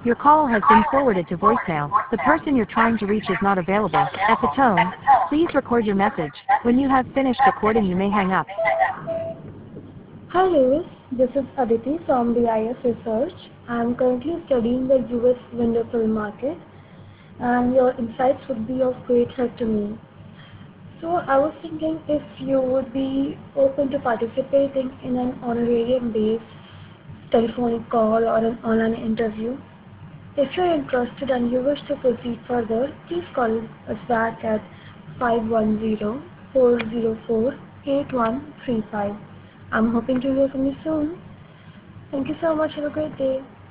Your call has been forwarded to voicemail. The person you're trying to reach is not available. At the tone, please record your message. When you have finished recording, you may hang up. Hi Lewis, this is Aditi from BIS Research. I am currently studying the US window film market and your insights would be of great help to me. So I was thinking if you would be open to participating in an honorarium based telephonic call or an online interview. If you're interested and you wish to proceed further, please call us back at 510-404-8135. I'm hoping to hear from you soon. Thank you so much. Have a great day.